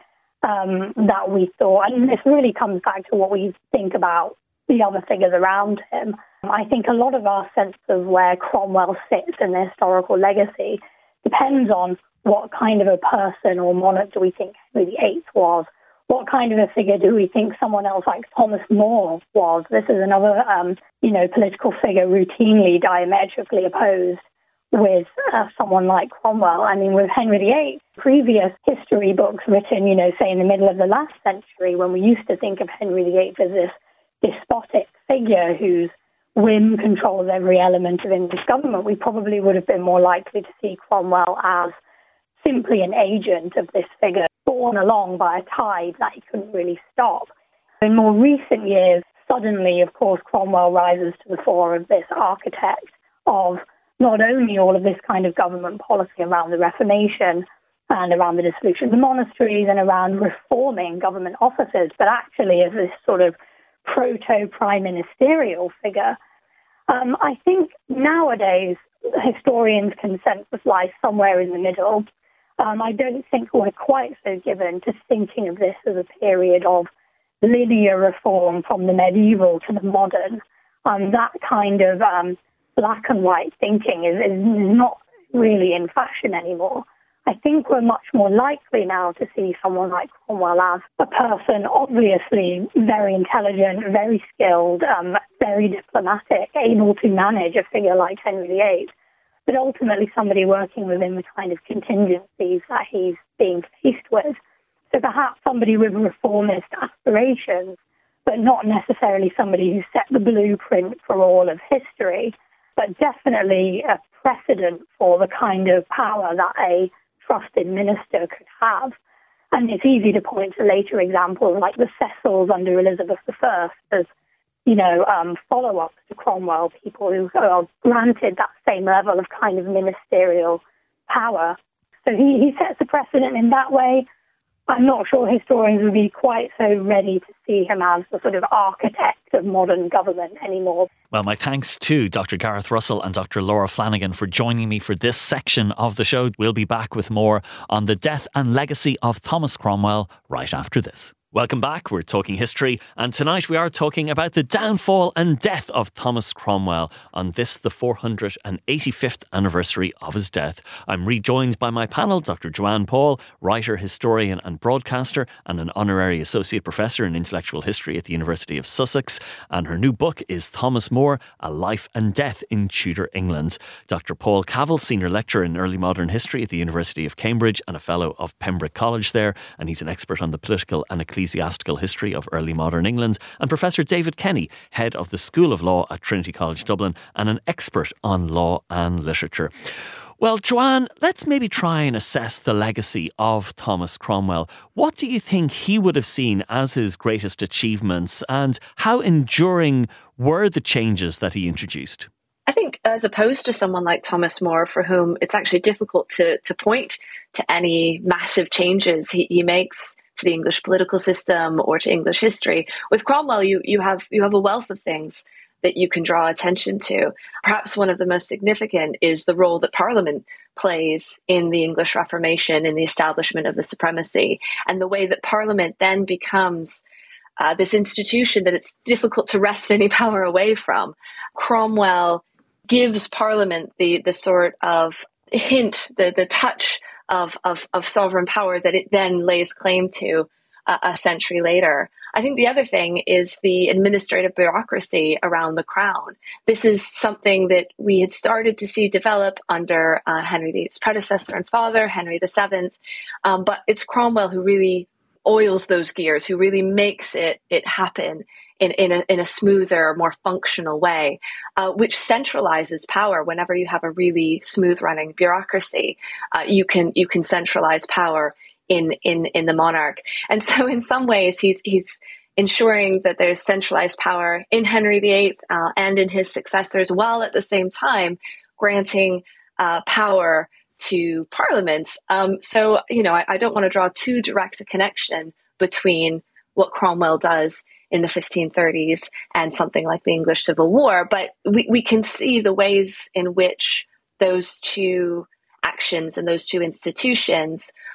um, that we thought. And this really comes back to what we think about the other figures around him. I think a lot of our sense of where Cromwell sits in the historical legacy depends on what kind of a person or monarch do we think Henry the Eighth was. What kind of a figure do we think someone else like Thomas More was? This is another, um, you know, political figure routinely diametrically opposed with uh, someone like Cromwell. I mean, with Henry the Eighth, previous history books written, you know, say in the middle of the last century, when we used to think of Henry the Eighth as this despotic figure whose whim controls every element of English government, we probably would have been more likely to see Cromwell as simply an agent of this figure, borne along by a tide that he couldn't really stop. In more recent years, suddenly, of course, Cromwell rises to the fore as this architect of not only all of this kind of government policy around the Reformation and around the dissolution of the monasteries and around reforming government offices, but actually as this sort of proto-prime ministerial figure. Um, I think nowadays historians' consensus lies somewhere in the middle. Um, I don't think we're quite so given to thinking of this as a period of linear reform from the medieval to the modern. Um, that kind of um, black and white thinking is, is not really in fashion anymore. I think we're much more likely now to see someone like Cromwell as a person obviously very intelligent, very skilled, um, very diplomatic, able to manage a figure like Henry the Eighth, but ultimately somebody working within the kind of contingencies that he's being faced with. So perhaps somebody with reformist aspirations, but not necessarily somebody who set the blueprint for all of history, but definitely a precedent for the kind of power that a trusted minister could have. And it's easy to point to later examples like the Cecils under Elizabeth the First as, you know, um, follow-ups to Cromwell, people who are granted that same level of kind of ministerial power. So he, he sets a precedent in that way. I'm not sure historians would be quite so ready to see him as the sort of architect of modern government anymore. Well, my thanks to Doctor Gareth Russell and Doctor Laura Flanagan for joining me for this section of the show. We'll be back with more on the death and legacy of Thomas Cromwell right after this. Welcome back. We're talking history, and tonight we are talking about the downfall and death of Thomas Cromwell on this, the four hundred eighty-fifth anniversary of his death. I'm rejoined by my panel, Doctor Joanne Paul, writer, historian and broadcaster, and an honorary associate professor in intellectual history at the University of Sussex. And her new book is Thomas More, A Life and Death in Tudor England. Doctor Paul Cavell, senior lecturer in early modern history at the University of Cambridge and a fellow of Pembroke College there, and he's an expert on the political and ecclesiastical ecclesiastical history of early modern England, and Professor David Kenny, head of the School of Law at Trinity College Dublin and an expert on law and literature. Well, Joanne, let's maybe try and assess the legacy of Thomas Cromwell. What do you think he would have seen as his greatest achievements, and how enduring were the changes that he introduced? I think as opposed to someone like Thomas More, for whom it's actually difficult to, to point to any massive changes he, he makes to the English political system or to English history, with Cromwell, you, you have you have a wealth of things that you can draw attention to. Perhaps one of the most significant is the role that Parliament plays in the English Reformation, in the establishment of the supremacy, and the way that Parliament then becomes uh, this institution that it's difficult to wrest any power away from. Cromwell gives Parliament the the sort of hint, the the touch of of, of sovereign power that it then lays claim to uh, a century later. I think the other thing is the administrative bureaucracy around the crown. This is something that we had started to see develop under uh, Henry the Eighth's predecessor and father, Henry the Seventh, um, but it's Cromwell who really oils those gears, who really makes it it happen in, in, a, in a smoother, more functional way, uh, which centralizes power. Whenever you have a really smooth-running bureaucracy, uh, you can you can centralize power in, in, in the monarch. And so in some ways, he's he's ensuring that there's centralized power in Henry the Eighth uh, and in his successors, while at the same time granting uh, power to parliaments. Um, so, you know, I, I don't want to draw too direct a connection between what Cromwell does in the fifteen thirties and something like the English Civil War, but we, we can see the ways in which those two actions and those two institutions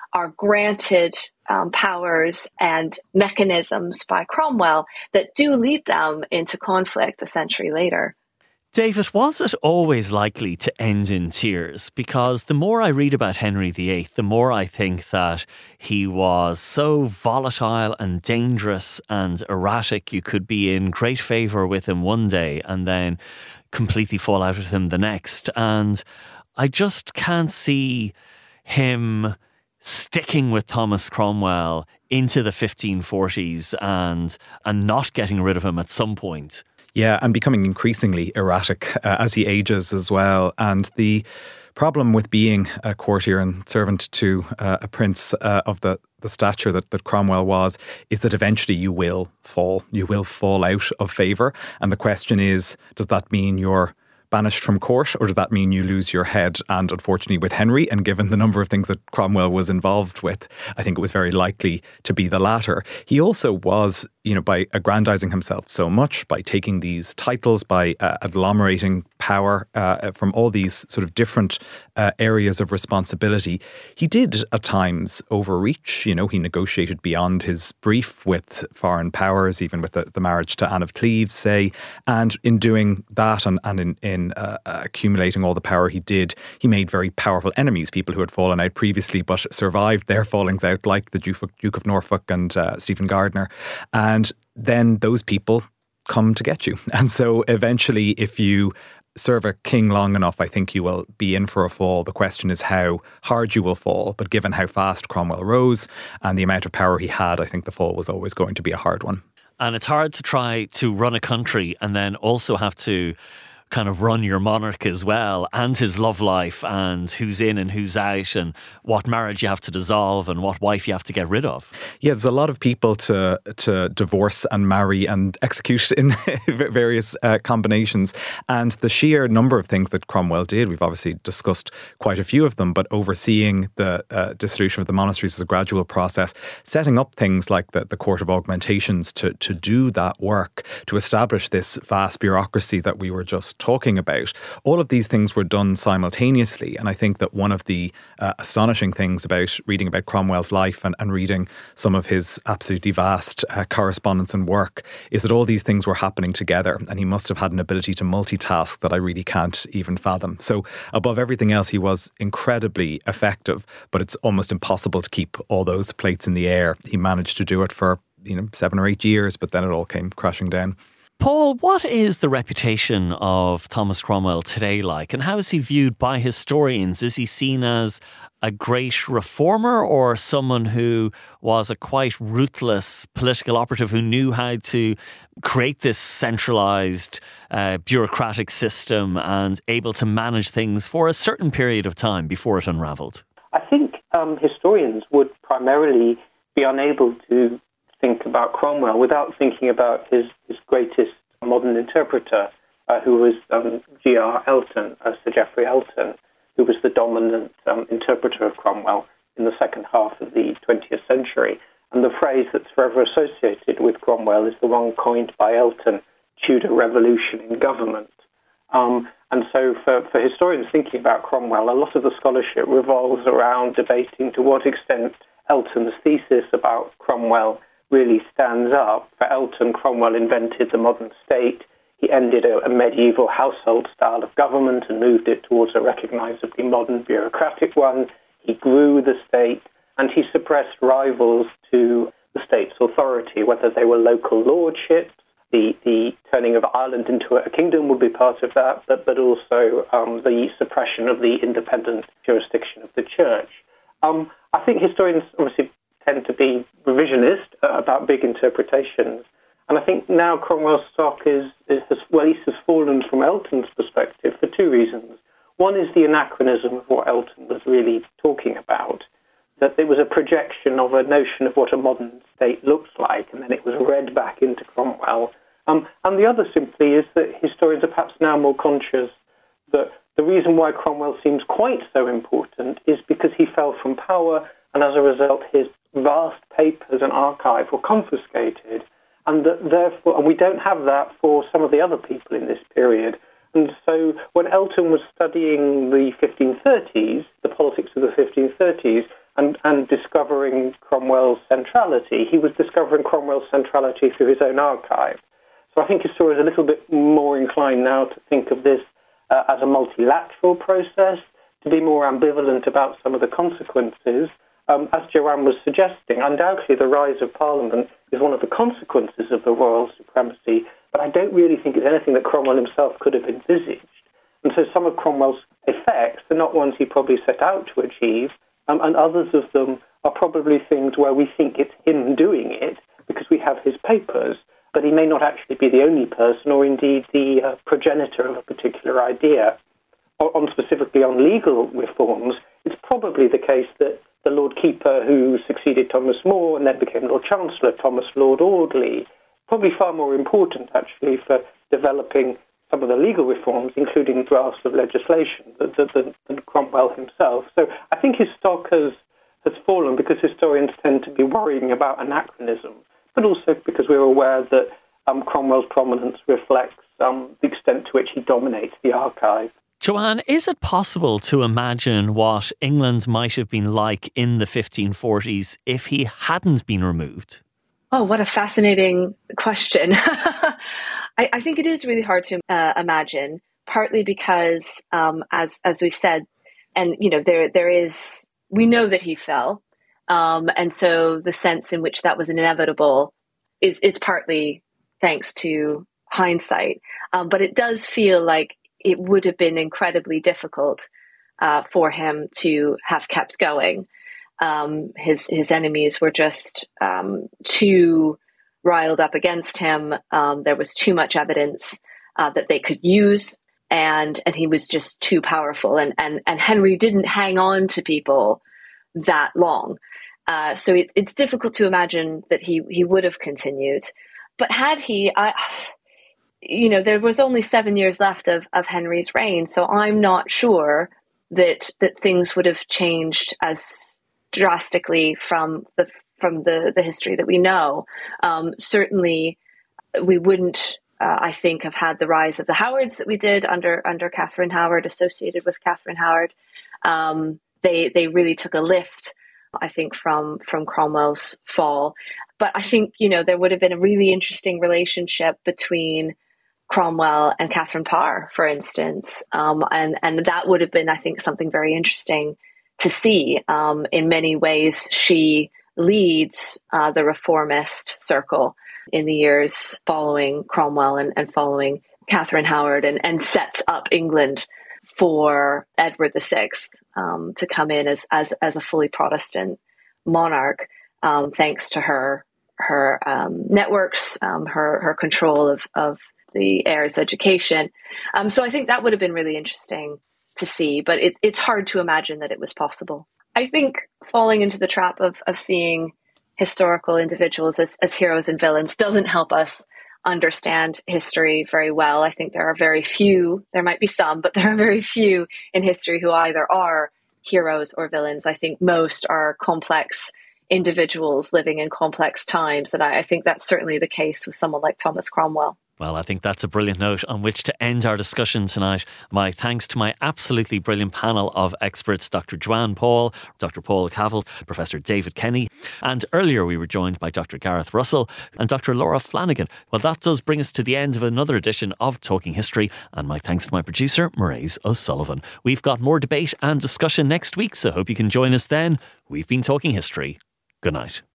are granted um, powers and mechanisms by Cromwell that do lead them into conflict a century later. David, was it always likely to end in tears? Because the more I read about Henry the Eighth, the more I think that he was so volatile and dangerous and erratic. You could be in great favour with him one day and then completely fall out with him the next. And I just can't see him sticking with Thomas Cromwell into the fifteen forties and and not getting rid of him at some point. Yeah, and becoming increasingly erratic uh, as he ages as well. And the problem with being a courtier and servant to uh, a prince uh, of the, the stature that, that Cromwell was is that eventually you will fall. You will fall out of favour. And the question is, does that mean you're banished from court, or does that mean you lose your head? And unfortunately with Henry, and given the number of things that Cromwell was involved with, I think it was very likely to be the latter. He also was, you know, by aggrandizing himself so much, by taking these titles, by uh, agglomerating power uh, from all these sort of different uh, areas of responsibility, he did at times overreach. You know, he negotiated beyond his brief with foreign powers, even with the, the marriage to Anne of Cleves, say. And in doing that and, and in, in uh, accumulating all the power he did, he made very powerful enemies, people who had fallen out previously but survived their fallings out, like the Duke of, Duke of Norfolk and uh, Stephen Gardiner. And then those people come to get you. And so eventually, if you serve a king long enough, I think you will be in for a fall. The question is how hard you will fall. But given how fast Cromwell rose and the amount of power he had, I think the fall was always going to be a hard one. And it's hard to try to run a country and then also have to kind of run your monarch as well, and his love life, and who's in and who's out, and what marriage you have to dissolve and what wife you have to get rid of. Yeah, there's a lot of people to to divorce and marry and execute in various uh, combinations. And the sheer number of things that Cromwell did, we've obviously discussed quite a few of them, but overseeing the uh, dissolution of the monasteries is a gradual process, setting up things like the, the Court of Augmentations to, to do that work, to establish this vast bureaucracy that we were just talking about. All of these things were done simultaneously. And I think that one of the uh, astonishing things about reading about Cromwell's life and, and reading some of his absolutely vast uh, correspondence and work is that all these things were happening together. And he must have had an ability to multitask that I really can't even fathom. So above everything else, he was incredibly effective, but it's almost impossible to keep all those plates in the air. He managed to do it for, you know, seven or eight years, but then it all came crashing down. Paul, what is the reputation of Thomas Cromwell today like, and how is he viewed by historians? Is he seen as a great reformer or someone who was a quite ruthless political operative who knew how to create this centralised uh, bureaucratic system and able to manage things for a certain period of time before it unravelled? I think um, historians would primarily be unable to think about Cromwell without thinking about his, his greatest modern interpreter, uh, who was um, G R Elton, uh, Sir Geoffrey Elton, who was the dominant um, interpreter of Cromwell in the second half of the twentieth century. And the phrase that's forever associated with Cromwell is the one coined by Elton, Tudor revolution in government. Um, and so for, for historians thinking about Cromwell, a lot of the scholarship revolves around debating to what extent Elton's thesis about Cromwell really stands up. For Elton, Cromwell invented the modern state. He ended a, a medieval household style of government and moved it towards a recognisably modern bureaucratic one. He grew the state, and he suppressed rivals to the state's authority, whether they were local lordships. The, the turning of Ireland into a kingdom would be part of that, but, but also um, the suppression of the independent jurisdiction of the church. Um, I think historians obviously tend to be revisionist uh, about big interpretations. And I think now Cromwell's stock is, is has, well, at least has fallen from Elton's perspective for two reasons. One is the anachronism of what Elton was really talking about, that there was a projection of a notion of what a modern state looks like, and then it was read back into Cromwell. Um, and the other simply is that historians are perhaps now more conscious that the reason why Cromwell seems quite so important is because he fell from power, and as a result his vast papers and archive were confiscated, and that therefore, and we don't have that for some of the other people in this period. And so when Elton was studying the fifteen thirties, the politics of the fifteen thirties, and, and discovering Cromwell's centrality. He was discovering Cromwell's centrality through his own archive. So I think historians are a little bit more inclined now to think of this uh, as a multilateral process, to be more ambivalent about some of the consequences. Um, as Joanne was suggesting, undoubtedly the rise of Parliament is one of the consequences of the royal supremacy, but I don't really think it's anything that Cromwell himself could have envisaged. And so some of Cromwell's effects are not ones he probably set out to achieve, um, and others of them are probably things where we think it's him doing it because we have his papers, but he may not actually be the only person or indeed the uh, progenitor of a particular idea. O- on specifically on legal reforms, it's probably the case that the Lord Keeper who succeeded Thomas More and then became Lord Chancellor, Thomas Lord Audley, probably far more important actually for developing some of the legal reforms, including drafts of legislation, than, than, than Cromwell himself. So I think his stock has, has fallen because historians tend to be worrying about anachronism, but also because we're aware that um, Cromwell's prominence reflects um, the extent to which he dominates the archive. Joanne, is it possible to imagine what England might have been like in the fifteen forties if he hadn't been removed? Oh, what a fascinating question. I, I think it is really hard to uh, imagine, partly because, um, as as we've said, and you know, there there is, we know that he fell, um, and so the sense in which that was inevitable is is partly thanks to hindsight. Um, but it does feel like it would have been incredibly difficult uh, for him to have kept going. Um, his his enemies were just um, too riled up against him. Um, there was too much evidence uh, that they could use, and and he was just too powerful. And and and Henry didn't hang on to people that long, uh, so it, it's difficult to imagine that he he would have continued. But had he, I. You know, there was only seven years left of, of Henry's reign, so I'm not sure that that things would have changed as drastically from the from the, the history that we know. Um, certainly, we wouldn't, uh, I think, have had the rise of the Howards that we did under under Catherine Howard, associated with Catherine Howard. Um, they they really took a lift, I think, from from Cromwell's fall. But I think, you know, there would have been a really interesting relationship between Cromwell and Catherine Parr, for instance. Um, and, and that would have been, I think, something very interesting to see. Um, in many ways, she leads uh, the reformist circle in the years following Cromwell and, and following Catherine Howard, and, and sets up England for Edward the Sixth um, to come in as, as, as a fully Protestant monarch, um, thanks to her her um, networks, um, her her control of, of the heir's education. Um, so I think that would have been really interesting to see, but it, it's hard to imagine that it was possible. I think falling into the trap of, of seeing historical individuals as, as heroes and villains doesn't help us understand history very well. I think there are very few, there might be some, but there are very few in history who either are heroes or villains. I think most are complex individuals living in complex times. And I, I think that's certainly the case with someone like Thomas Cromwell. Well, I think that's a brilliant note on which to end our discussion tonight. My thanks to my absolutely brilliant panel of experts, Doctor Joanne Paul, Doctor Paul Cavil, Professor David Kenny, and earlier we were joined by Doctor Gareth Russell and Doctor Laura Flanagan. Well, that does bring us to the end of another edition of Talking History, and my thanks to my producer, Maireys O'Sullivan. We've got more debate and discussion next week, so hope you can join us then. We've been Talking History. Good night.